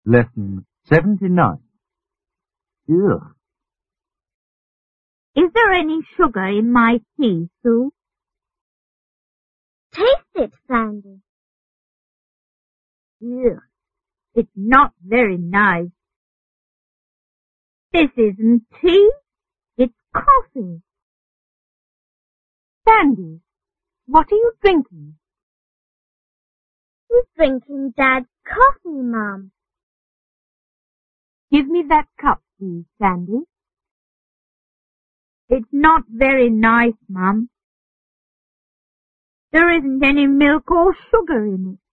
Lesson 79. Ugh. Is there any sugar in my tea, Sue? Taste it, Sandy. Ugh. It's not very nice. This isn't tea, it's coffee. Sandy, what are you drinking? He's drinking Dad's coffee, Mum. Give me that cup, please, Sandy. It's not very nice, Mum. There isn't any milk or sugar in it.